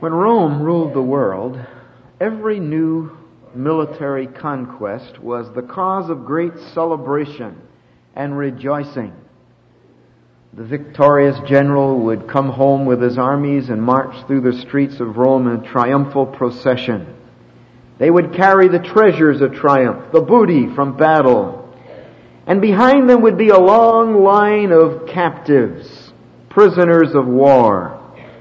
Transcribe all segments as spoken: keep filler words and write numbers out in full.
When Rome ruled the world, every new military conquest was the cause of great celebration and rejoicing. The victorious general would come home with his armies and march through the streets of Rome in triumphal procession. They would carry the treasures of triumph, the booty from battle, and behind them would be a long line of captives, prisoners of war.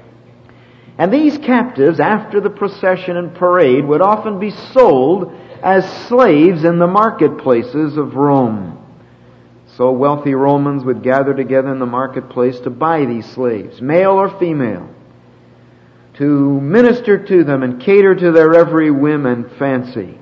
And these captives, after the procession and parade, would often be sold as slaves in the marketplaces of Rome. So wealthy Romans would gather together in the marketplace to buy these slaves, male or female, to minister to them and cater to their every whim and fancy.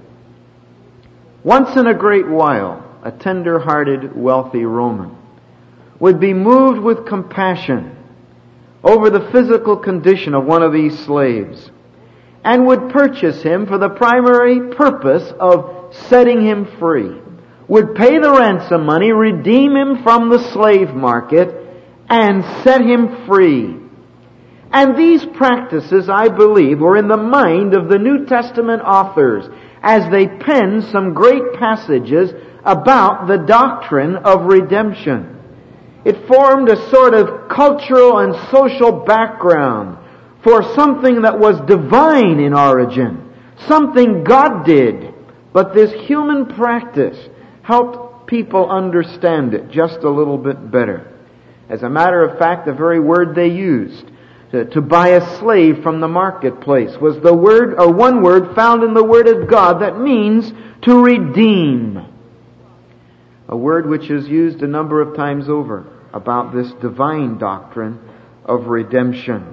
Once in a great while, a tender-hearted, wealthy Roman would be moved with compassion over the physical condition of one of these slaves and would purchase him for the primary purpose of setting him free, would pay the ransom money, redeem him from the slave market, and set him free. And these practices, I believe, were in the mind of the New Testament authors as they penned some great passages about the doctrine of redemption. It formed a sort of cultural and social background for something that was divine in origin, something God did. But this human practice helped people understand it just a little bit better. As a matter of fact, the very word they used to, to buy a slave from the marketplace was the word, or one word found in the Word of God that means to redeem. A word which is used a number of times over about this divine doctrine of redemption.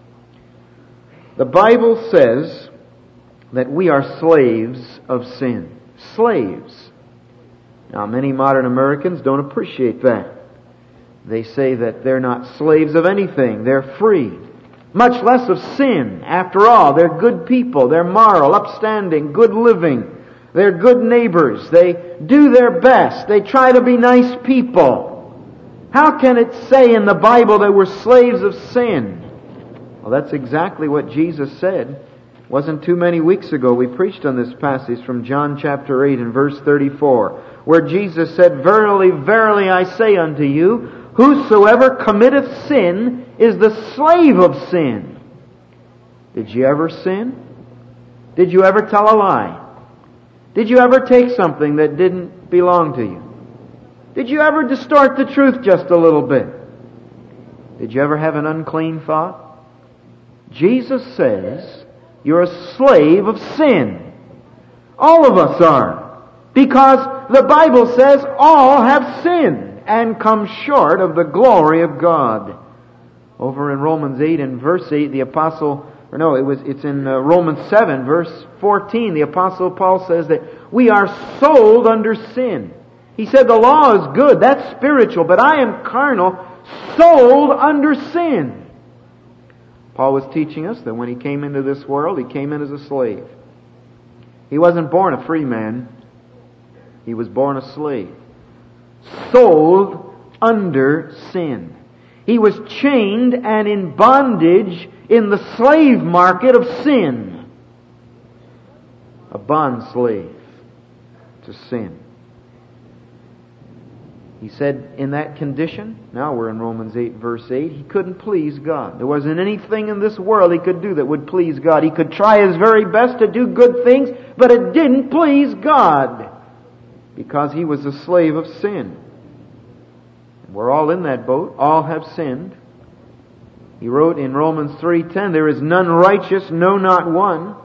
The Bible says that we are slaves of sin. Slaves. Now, many modern Americans don't appreciate that. They say that they're not slaves of anything. They're free. Much less of sin. After all, they're good people. They're moral, upstanding, good living. They're good neighbors. They do their best. They try to be nice people. How can it say in the Bible that we're slaves of sin? Well, that's exactly what Jesus said. Wasn't too many weeks ago we preached on this passage from John chapter eight and verse thirty-four, where Jesus said, "Verily, verily, I say unto you, whosoever committeth sin is the slave of sin." Did you ever sin? Did you ever tell a lie? Did you ever take something that didn't belong to you? Did you ever distort the truth just a little bit? Did you ever have an unclean thought? Jesus says you're a slave of sin. All of us are. Because the Bible says all have sinned and come short of the glory of God. Over in Romans eight and verse eight, the apostle, or no, it was, it's in uh, Romans seven, verse fourteen, the apostle Paul says that we are sold under sin. He said the law is good, that's spiritual, but I am carnal, sold under sin. Paul was teaching us that when he came into this world, he came in as a slave. He wasn't born a free man. He was born a slave. Sold under sin. He was chained and in bondage in the slave market of sin. A bond slave to sin. He said in that condition, now we're in Romans eight verse eight, he couldn't please God. There wasn't anything in this world he could do that would please God. He could try his very best to do good things, but it didn't please God because he was a slave of sin. And we're all in that boat. All have sinned. He wrote in Romans three ten, there is none righteous, no, not one.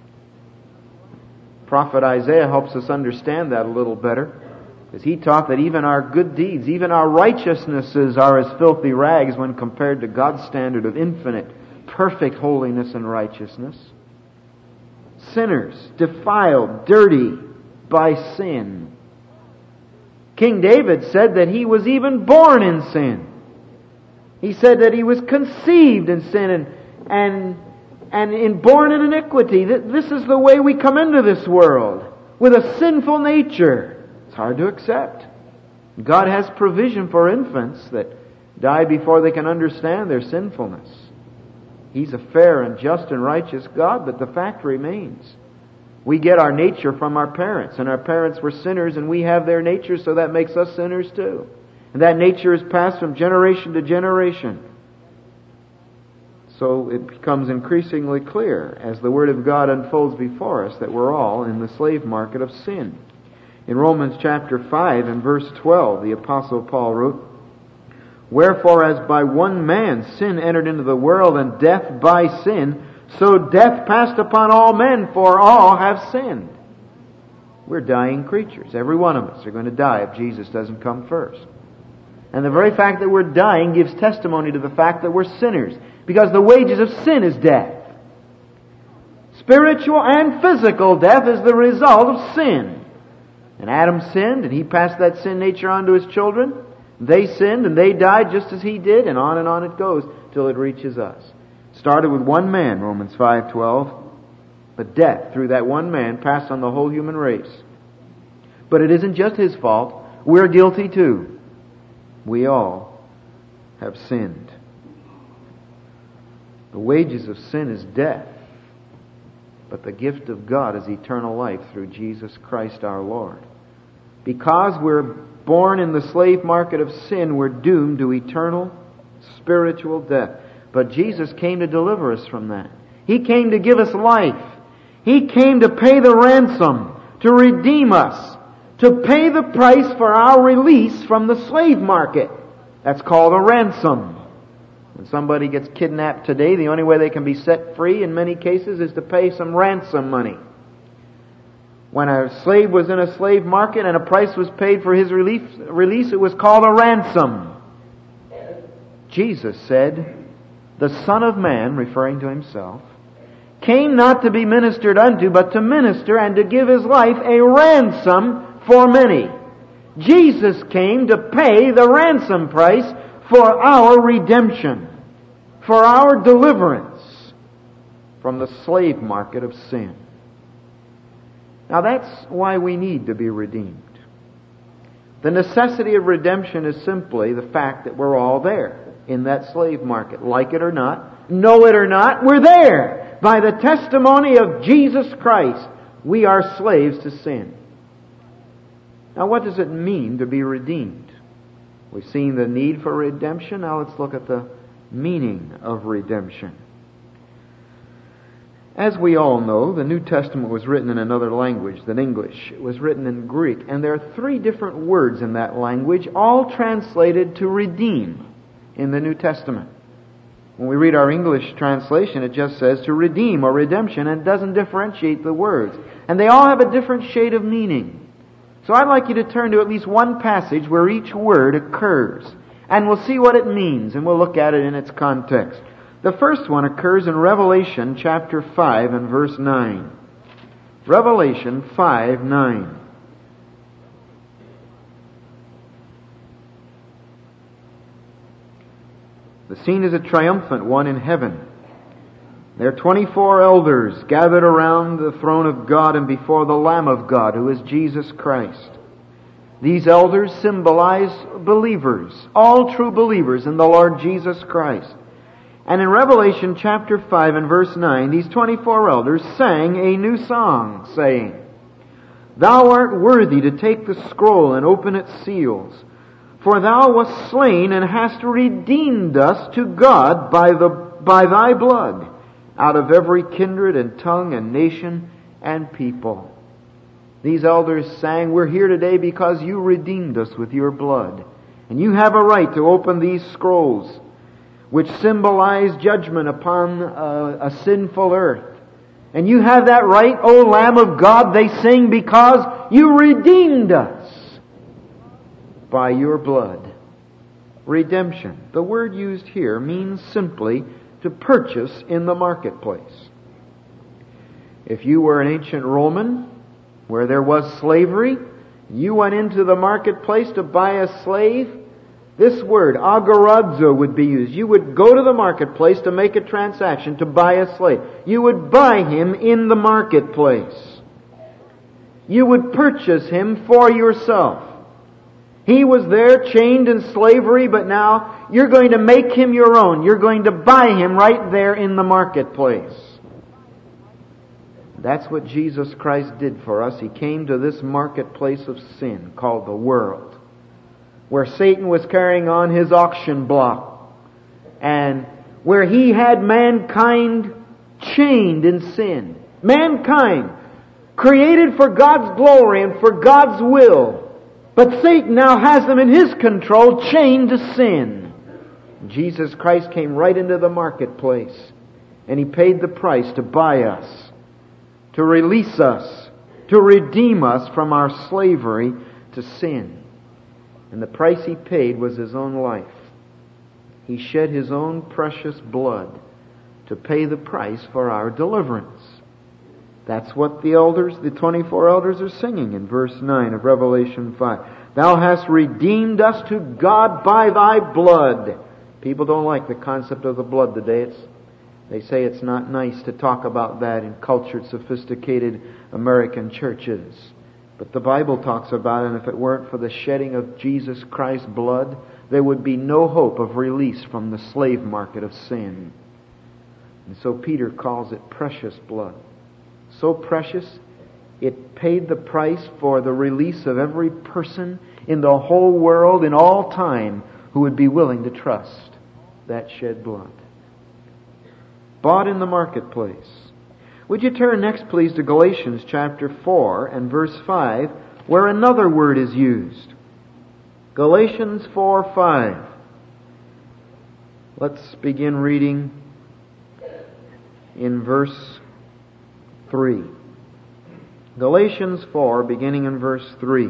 Prophet Isaiah helps us understand that a little better. Because he taught that even our good deeds, even our righteousnesses are as filthy rags when compared to God's standard of infinite, perfect holiness and righteousness. Sinners, defiled, dirty by sin. King David said that he was even born in sin. He said that he was conceived in sin and, and, and in born in iniquity. This is the way we come into this world, with a sinful nature. It's hard to accept. God has provision for infants that die before they can understand their sinfulness. He's a fair and just and righteous God, but the fact remains. We get our nature from our parents, and our parents were sinners, and we have their nature, so that makes us sinners too. And that nature is passed from generation to generation. So it becomes increasingly clear as the Word of God unfolds before us that we're all in the slave market of sin. In Romans chapter five and verse twelve, the Apostle Paul wrote, "Wherefore as by one man sin entered into the world, and death by sin, so death passed upon all men, for all have sinned." We're dying creatures. Every one of us are going to die if Jesus doesn't come first. And the very fact that we're dying gives testimony to the fact that we're sinners, because the wages of sin is death. Spiritual and physical death is the result of sin. And Adam sinned, and he passed that sin nature on to his children. They sinned, and they died just as he did, and on and on it goes till it reaches us. Started with one man, Romans five twelve, but death through that one man passed on the whole human race. But it isn't just his fault. We're guilty too. We all have sinned. The wages of sin is death, but the gift of God is eternal life through Jesus Christ our Lord. Because we're born in the slave market of sin, we're doomed to eternal spiritual death. But Jesus came to deliver us from that. He came to give us life. He came to pay the ransom, to redeem us, to pay the price for our release from the slave market. That's called a ransom. When somebody gets kidnapped today, the only way they can be set free in many cases is to pay some ransom money. When a slave was in a slave market and a price was paid for his relief, release, it was called a ransom. Jesus said, "The Son of Man," referring to himself, "came not to be ministered unto, but to minister and to give his life a ransom for many." Jesus came to pay the ransom price for our redemption, for our deliverance from the slave market of sin. Now that's why we need to be redeemed. The necessity of redemption is simply the fact that we're all there in that slave market. Like it or not, know it or not, we're there. By the testimony of Jesus Christ, we are slaves to sin. Now what does it mean to be redeemed? We've seen the need for redemption. Now let's look at the meaning of redemption. As we all know, the New Testament was written in another language than English. It was written in Greek, and there are three different words in that language, all translated to redeem in the New Testament. When we read our English translation, it just says to redeem or redemption, and doesn't differentiate the words. And they all have a different shade of meaning. So I'd like you to turn to at least one passage where each word occurs, and we'll see what it means, and we'll look at it in its context. The first one occurs in Revelation chapter five and verse nine. Revelation five nine. The scene is a triumphant one in heaven. There are twenty-four elders gathered around the throne of God and before the Lamb of God, who is Jesus Christ. These elders symbolize believers, all true believers in the Lord Jesus Christ. And in Revelation chapter five and verse nine, these twenty-four elders sang a new song, saying, "Thou art worthy to take the scroll and open its seals, for thou wast slain and hast redeemed us to God by the by thy blood, out of every kindred and tongue and nation and people." These elders sang, "We're here today because you redeemed us with your blood. And you have a right to open these scrolls, which symbolize judgment upon a, a sinful earth. And you have that right, O Lamb of God," they sing, "because you redeemed us by your blood." Redemption. The word used here means simply to purchase in the marketplace. If you were an ancient Roman where there was slavery, you went into the marketplace to buy a slave, this word, agorazo, would be used. You would go to the marketplace to make a transaction, to buy a slave. You would buy him in the marketplace. You would purchase him for yourself. He was there chained in slavery, but now you're going to make him your own. You're going to buy him right there in the marketplace. That's what Jesus Christ did for us. He came to this marketplace of sin called the world, where Satan was carrying on his auction block, and where he had mankind chained in sin. Mankind created for God's glory and for God's will. But Satan now has them in his control, chained to sin. Jesus Christ came right into the marketplace, and He paid the price to buy us, to release us, to redeem us from our slavery to sin. And the price He paid was His own life. He shed His own precious blood to pay the price for our deliverance. That's what the elders, the twenty-four elders, are singing in verse nine of Revelation five. Thou hast redeemed us to God by Thy blood. People don't like the concept of the blood today. It's, they say it's not nice to talk about that in cultured, sophisticated American churches. But the Bible talks about it, and if it weren't for the shedding of Jesus Christ's blood, there would be no hope of release from the slave market of sin. And so Peter calls it precious blood. So precious, it paid the price for the release of every person in the whole world, in all time, who would be willing to trust that shed blood. Bought in the marketplace. Would you turn next, please, to Galatians chapter four and verse five, where another word is used. Galatians four five. Let's begin reading in verse three. Galatians four, beginning in verse three.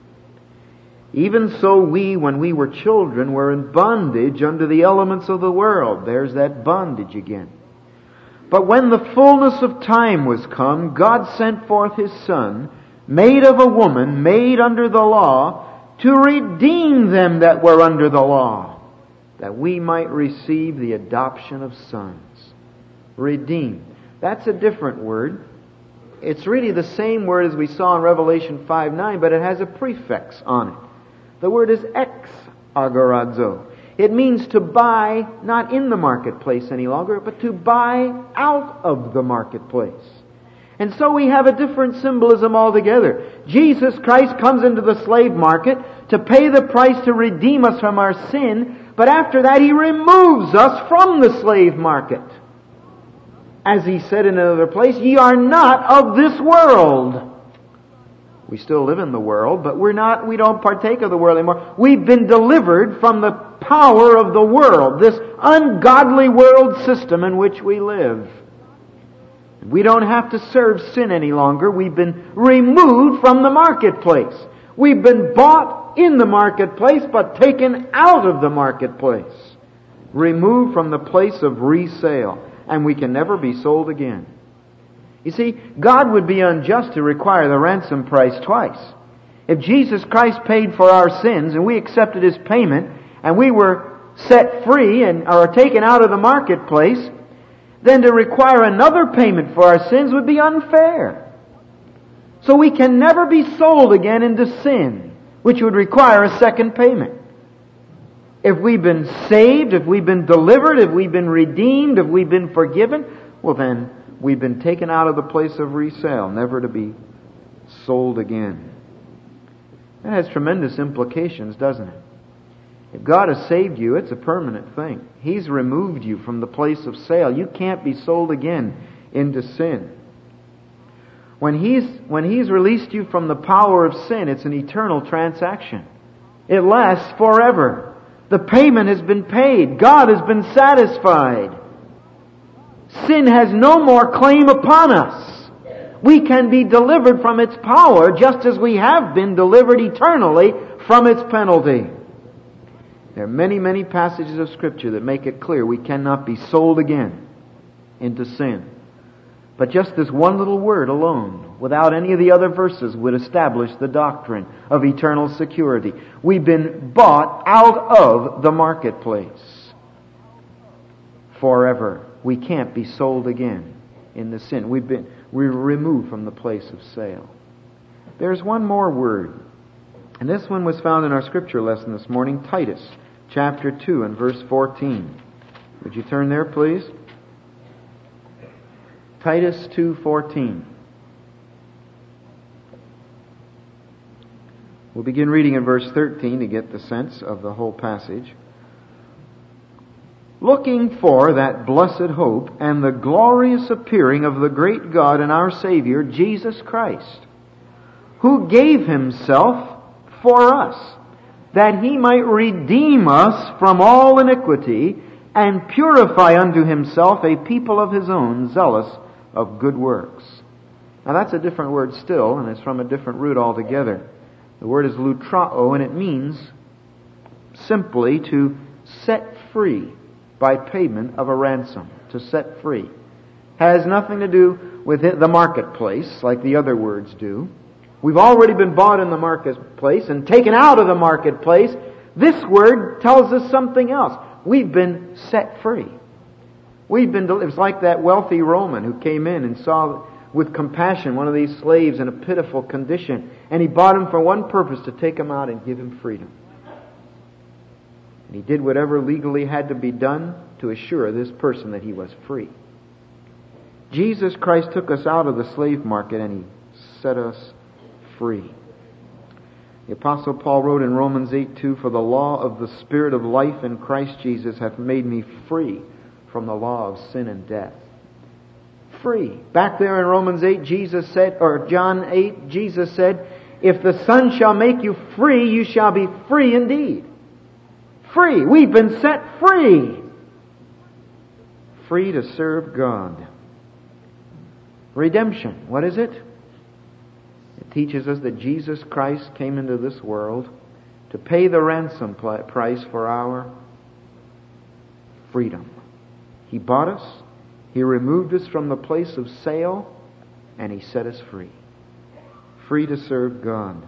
Even so we, when we were children, were in bondage under the elements of the world. There's that bondage again. But when the fullness of time was come, God sent forth His Son, made of a woman, made under the law, to redeem them that were under the law, that we might receive the adoption of sons. Redeem. That's a different word. It's really the same word as we saw in Revelation five nine, but it has a prefix on it. The word is ex agorazo. It means to buy not in the marketplace any longer, but to buy out of the marketplace. And so we have a different symbolism altogether. Jesus Christ comes into the slave market to pay the price to redeem us from our sin, but after that He removes us from the slave market. As He said in another place, ye are not of this world. We still live in the world, but we're not, we don't partake of the world anymore. We've been delivered from the power of the world, this ungodly world system in which we live. We don't have to serve sin any longer. We've been removed from the marketplace. We've been bought in the marketplace, but taken out of the marketplace. Removed from the place of resale. And we can never be sold again. You see, God would be unjust to require the ransom price twice. If Jesus Christ paid for our sins and we accepted His payment and we were set free and are taken out of the marketplace, then to require another payment for our sins would be unfair. So we can never be sold again into sin, which would require a second payment. If we've been saved, if we've been delivered, if we've been redeemed, if we've been forgiven, well then, we've been taken out of the place of resale, never to be sold again. That has tremendous implications, doesn't it? If God has saved you, it's a permanent thing. He's removed you from the place of sale. You can't be sold again into sin. When He's, when He's released you from the power of sin, it's an eternal transaction. It lasts forever. The payment has been paid. God has been satisfied. Sin has no more claim upon us. We can be delivered from its power just as we have been delivered eternally from its penalty. There are many, many passages of Scripture that make it clear we cannot be sold again into sin. But just this one little word alone, without any of the other verses, would establish the doctrine of eternal security. We've been bought out of the marketplace forever. We can't be sold again in the sin. We've been we're removed from the place of sale. There's one more word, And this one was found in our scripture lesson this morning, Titus chapter two and verse fourteen. Would you turn there, please? Titus two fourteen. We'll begin reading in verse thirteen to get the sense of the whole passage. Looking for that blessed hope and the glorious appearing of the great God and our Savior, Jesus Christ, who gave Himself for us, that He might redeem us from all iniquity and purify unto Himself a people of His own, zealous of good works. Now that's a different word still, and it's from a different root altogether. The word is lutrao, and it means simply to set free by payment of a ransom. To set free. Has nothing to do with the marketplace like the other words do. We've already been bought in the marketplace and taken out of the marketplace. This word tells us something else. We've been set free. We've been. It was like that wealthy Roman who came in and saw with compassion one of these slaves in a pitiful condition, and he bought him for one purpose, to take him out and give him freedom. And he did whatever legally had to be done to assure this person that he was free. Jesus Christ took us out of the slave market and He set us free. The Apostle Paul wrote in Romans eight two, "For the law of the Spirit of life in Christ Jesus hath made me free from the law of sin and death." Free. Back there in Romans eight, Jesus said, or John eight, Jesus said, "If the Son shall make you free, you shall be free indeed." Free. We've been set free. Free to serve God. Redemption. What is it? It teaches us that Jesus Christ came into this world to pay the ransom price for our freedom. He bought us. He removed us from the place of sale, and He set us free. Free to serve God.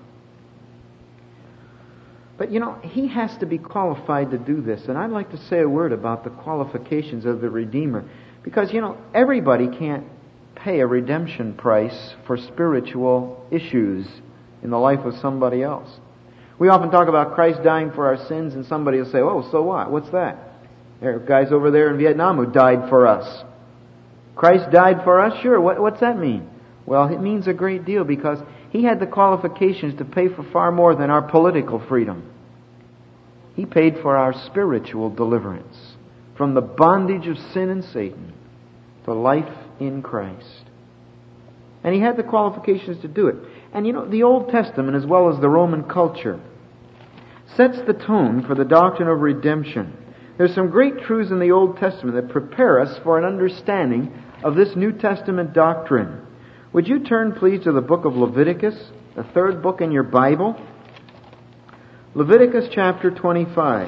But you know, He has to be qualified to do this. And I'd like to say a word about the qualifications of the Redeemer. Because, you know, everybody can't pay a redemption price for spiritual issues in the life of somebody else. We often talk about Christ dying for our sins, and somebody will say, "Oh, so what? What's that? There are guys over there in Vietnam who died for us." Christ died for us? Sure. What, what's that mean? Well, it means a great deal, because He had the qualifications to pay for far more than our political freedom. He paid for our spiritual deliverance from the bondage of sin and Satan to life in Christ. And He had the qualifications to do it. And you know, the Old Testament, as well as the Roman culture, sets the tone for the doctrine of redemption. There's some great truths in the Old Testament that prepare us for an understanding of this New Testament doctrine. Would you turn, please, to the book of Leviticus, the third book in your Bible? Leviticus chapter twenty-five.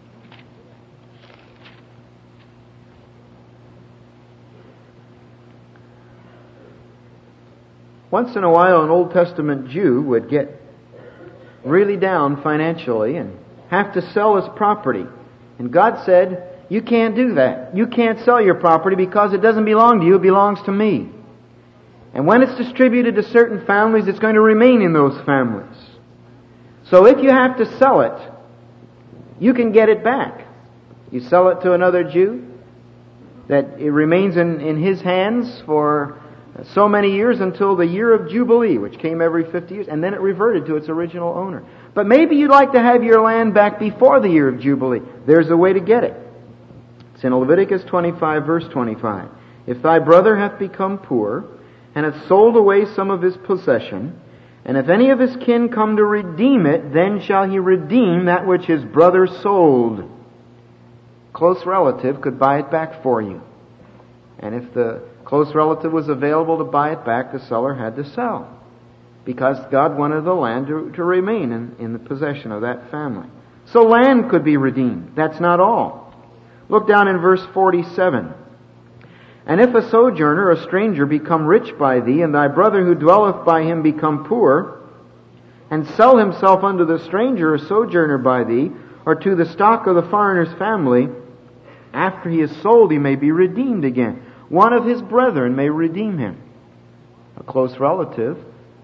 Once in a while, an Old Testament Jew would get really down financially and have to sell his property. And God said, "You can't do that. You can't sell your property because it doesn't belong to you, it belongs to me. And when it's distributed to certain families, it's going to remain in those families. So if you have to sell it, you can get it back. You sell it to another Jew, that it remains in, in his hands for so many years until the year of Jubilee, which came every fifty years, and then it reverted to its original owner. But maybe you'd like to have your land back before the year of Jubilee. There's a way to get it. It's in Leviticus twenty-five, verse twenty-five. "If thy brother hath become poor, and hath sold away some of his possession, and if any of his kin come to redeem it, then shall he redeem that which his brother sold." Close relative could buy it back for you. And if the close relative was available to buy it back, the seller had to sell, because God wanted the land to, to remain in, in the possession of that family. So land could be redeemed. That's not all. Look down in verse forty-seven. "And if a sojourner, a stranger, become rich by thee, and thy brother who dwelleth by him become poor, and sell himself unto the stranger or sojourner by thee, or to the stock of the foreigner's family, after he is sold he may be redeemed again. One of his brethren may redeem him." A close relative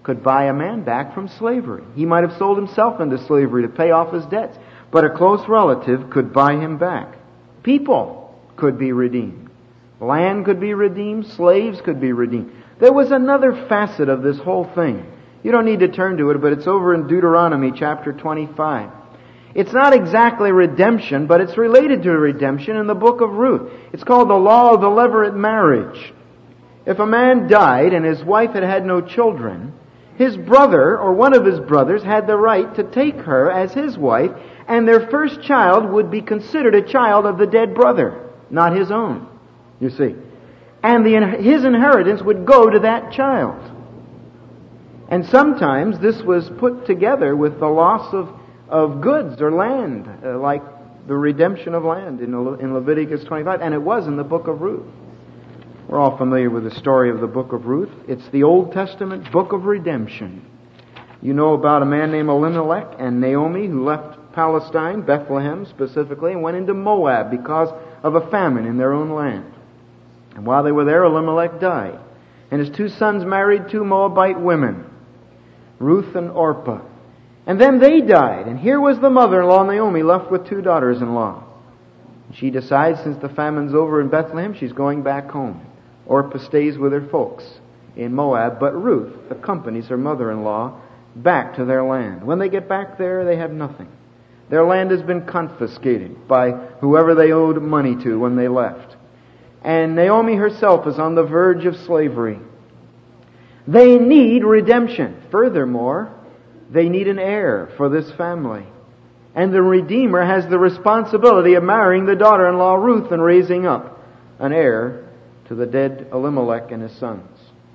could buy a man back from slavery. He might have sold himself into slavery to pay off his debts, but a close relative could buy him back. People could be redeemed. Land could be redeemed. Slaves could be redeemed. There was another facet of this whole thing. You don't need to turn to it, but it's over in Deuteronomy chapter twenty-five. It's not exactly redemption, but it's related to redemption in the book of Ruth. It's called the law of the levirate marriage. If a man died and his wife had had no children, his brother or one of his brothers had the right to take her as his wife, and their first child would be considered a child of the dead brother, not his own, you see. And the, his inheritance would go to that child. And sometimes this was put together with the loss of, of goods or land, uh, like the redemption of land in, Le- in Leviticus twenty-five, and it was in the book of Ruth. We're all familiar with the story of the book of Ruth. It's the Old Testament book of redemption. You know about a man named Elimelech and Naomi who left Palestine, Bethlehem specifically, and went into Moab because of a famine in their own land. And while they were there, Elimelech died. And his two sons married two Moabite women, Ruth and Orpah. And then they died. And here was the mother-in-law, Naomi, left with two daughters-in-law. She decides, since the famine's over in Bethlehem, she's going back home. Orpah stays with her folks in Moab, but Ruth accompanies her mother-in-law back to their land. When they get back there, they have nothing. Their land has been confiscated by whoever they owed money to when they left. And Naomi herself is on the verge of slavery. They need redemption. Furthermore, they need an heir for this family. And the Redeemer has the responsibility of marrying the daughter-in-law Ruth and raising up an heir to the dead Elimelech and his sons.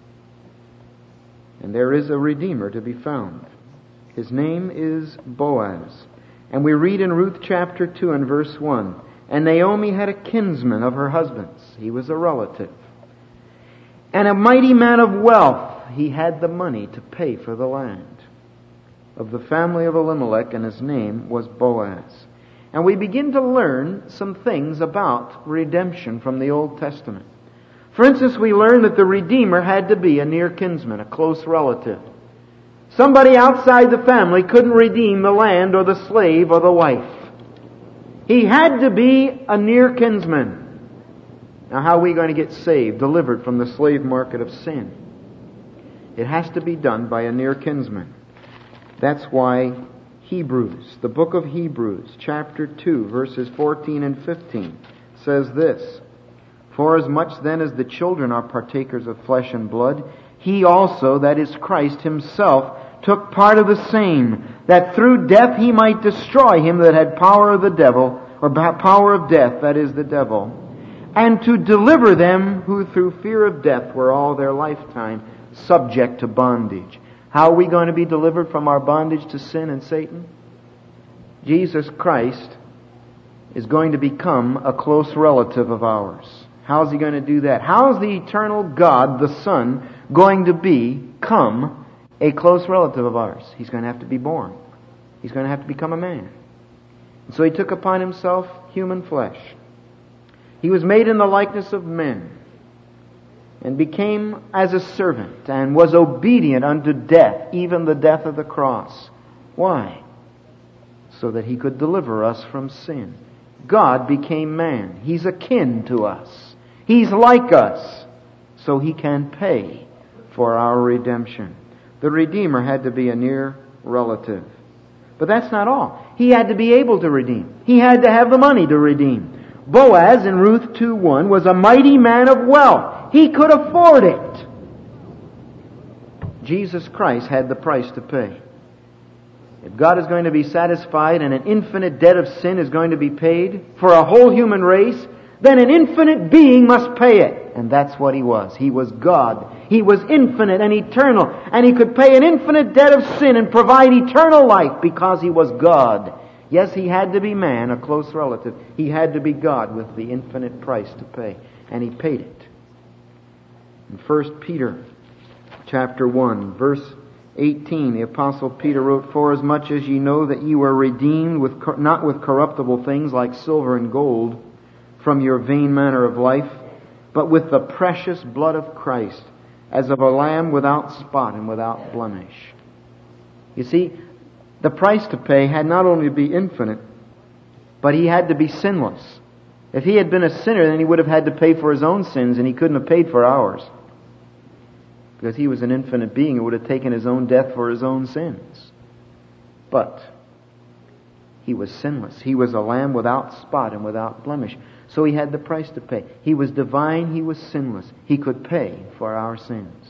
And there is a Redeemer to be found. His name is Boaz. And we read in Ruth chapter two and verse one, and Naomi had a kinsman of her husband's. He was a relative. And a mighty man of wealth. He had the money to pay for the land. Of the family of Elimelech, and his name was Boaz. And we begin to learn some things about redemption from the Old Testament. For instance, we learn that the Redeemer had to be a near kinsman, a close relative. Somebody outside the family couldn't redeem the land or the slave or the wife. He had to be a near kinsman. Now, how are we going to get saved, delivered from the slave market of sin? It has to be done by a near kinsman. That's why Hebrews, the book of Hebrews, chapter two, verses fourteen and fifteen, says this, for as much then as the children are partakers of flesh and blood, he also, that is Christ himself, took part of the same, that through death he might destroy him that had power of the devil, or power of death, that is the devil, and to deliver them who through fear of death were all their lifetime subject to bondage. How are we going to be delivered from our bondage to sin and Satan? Jesus Christ is going to become a close relative of ours. How is he going to do that? How is the eternal God, the Son, going to become a close relative of ours? He's going to have to be born. He's going to have to become a man. And so he took upon himself human flesh. He was made in the likeness of men, and became as a servant, and was obedient unto death, even the death of the cross. Why? So that he could deliver us from sin. God became man. He's akin to us. He's like us. So he can pay for our redemption. The Redeemer had to be a near relative. But that's not all. He had to be able to redeem. He had to have the money to redeem. Boaz in Ruth two one was a mighty man of wealth. He could afford it. Jesus Christ had the price to pay. If God is going to be satisfied and an infinite debt of sin is going to be paid for a whole human race, then an infinite being must pay it. And that's what he was. He was God. He was infinite and eternal. And he could pay an infinite debt of sin and provide eternal life because he was God. Yes, he had to be man, a close relative. He had to be God with the infinite price to pay. And he paid it. In First Peter chapter one, verse eighteen, the Apostle Peter wrote, for as much as ye know that ye were redeemed, with not with corruptible things like silver and gold, from your vain manner of life, but with the precious blood of Christ, as of a lamb without spot and without blemish. You see, the price to pay had not only to be infinite, but he had to be sinless. If he had been a sinner, then he would have had to pay for his own sins, and he couldn't have paid for ours. Because he was an infinite being, it would have taken his own death for his own sins. But he was sinless. He was a lamb without spot and without blemish. So he had the price to pay. He was divine, he was sinless. He could pay for our sins.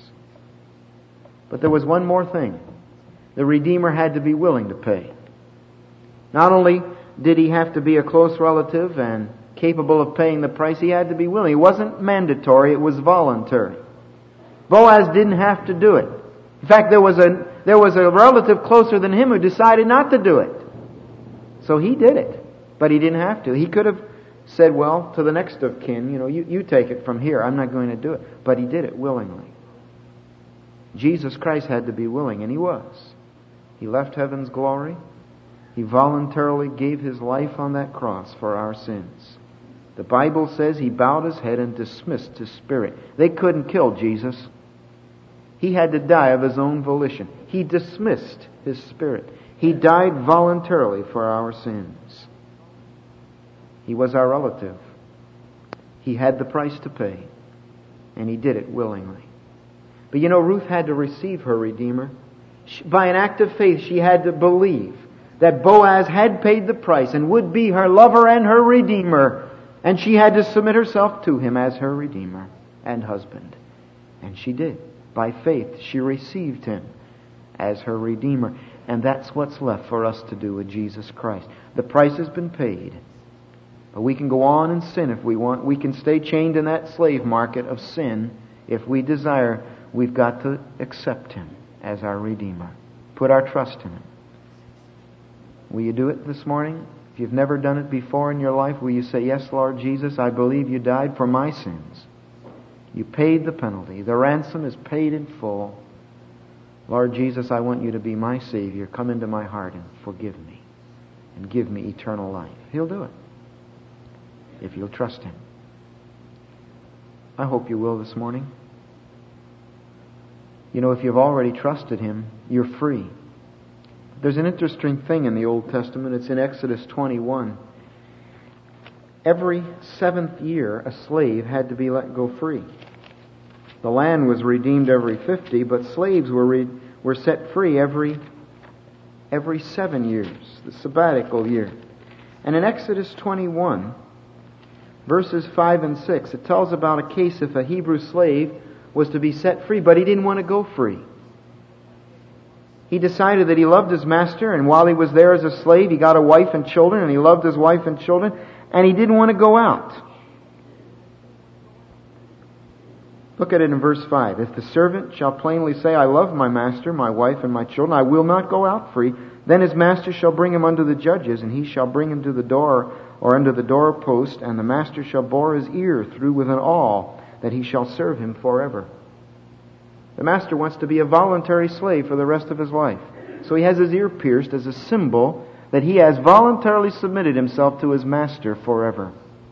But there was one more thing. The Redeemer had to be willing to pay. Not only did he have to be a close relative and capable of paying the price, he had to be willing. It wasn't mandatory, it was voluntary. Boaz didn't have to do it. In fact, there was a there was a relative closer than him who decided not to do it. So he did it, but he didn't have to. He could have said, well, to the next of kin, you know, you, you take it from here. I'm not going to do it. But he did it willingly. Jesus Christ had to be willing, and he was. He left heaven's glory. He voluntarily gave his life on that cross for our sins. The Bible says he bowed his head and dismissed his spirit. They couldn't kill Jesus. He had to die of his own volition. He dismissed his spirit. He died voluntarily for our sins. He was our relative. He had the price to pay, and he did it willingly. But you know, Ruth had to receive her Redeemer. She, by an act of faith, she had to believe that Boaz had paid the price and would be her lover and her Redeemer. And she had to submit herself to him as her Redeemer and husband. And she did. By faith, she received him as her Redeemer. And that's what's left for us to do with Jesus Christ. The price has been paid. But we can go on and sin if we want. We can stay chained in that slave market of sin if we desire. We've got to accept him as our Redeemer. Put our trust in him. Will you do it this morning? If you've never done it before in your life, will you say, yes, Lord Jesus, I believe you died for my sins. You paid the penalty. The ransom is paid in full. Lord Jesus, I want you to be my Savior. Come into my heart and forgive me and give me eternal life. He'll do it if you'll trust him. I hope you will this morning. You know, if you've already trusted him, you're free. There's an interesting thing in the Old Testament. It's in Exodus twenty-one. Every seventh year, a slave had to be let go free. The land was redeemed every fifty, but slaves were re- were set free every every seven years, the sabbatical year. And in Exodus twenty-one, verses five and six, it tells about a case if a Hebrew slave was to be set free, but he didn't want to go free. He decided that he loved his master, and while he was there as a slave, he got a wife and children, and he loved his wife and children, and he didn't want to go out. Look at it in verse five. If the servant shall plainly say, I love my master, my wife, and my children, I will not go out free, then his master shall bring him unto the judges, and he shall bring him to the door, or unto the doorpost, and the master shall bore his ear through with an awl, that he shall serve him forever. The master wants to be a voluntary slave for the rest of his life. So he has his ear pierced as a symbol that he has voluntarily submitted himself to his master forever.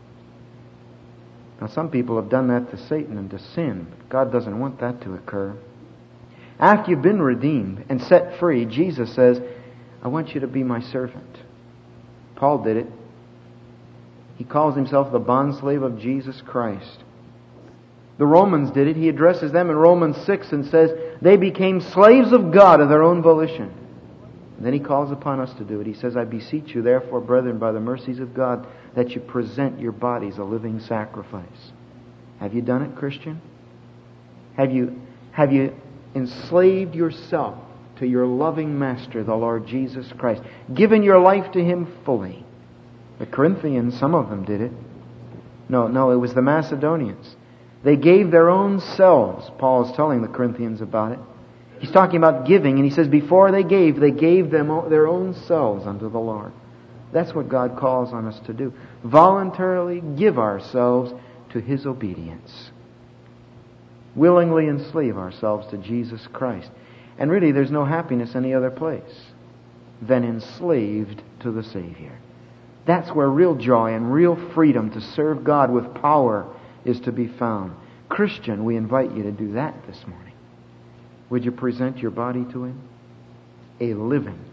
Now some people have done that to Satan and to sin. God doesn't want that to occur. After you've been redeemed and set free, Jesus says, I want you to be my servant. Paul did it. He calls himself the bondslave of Jesus Christ. The Romans did it. He addresses them in Romans six and says, they became slaves of God of their own volition. And then he calls upon us to do it. He says, I beseech you, therefore, brethren, by the mercies of God, that you present your bodies a living sacrifice. Have you done it, Christian? Have you, have you enslaved yourself to your loving Master, the Lord Jesus Christ, given your life to him fully? The Corinthians, some of them did it. No, no, it was the Macedonians. They gave their own selves. Paul is telling the Corinthians about it. He's talking about giving, and he says before they gave, they gave them their own selves unto the Lord. That's what God calls on us to do. Voluntarily give ourselves to his obedience. Willingly enslave ourselves to Jesus Christ. And really, there's no happiness any other place than enslaved to the Savior. That's where real joy and real freedom to serve God with power is to be found. Christian, we invite you to do that this morning. Would you present your body to Him? A living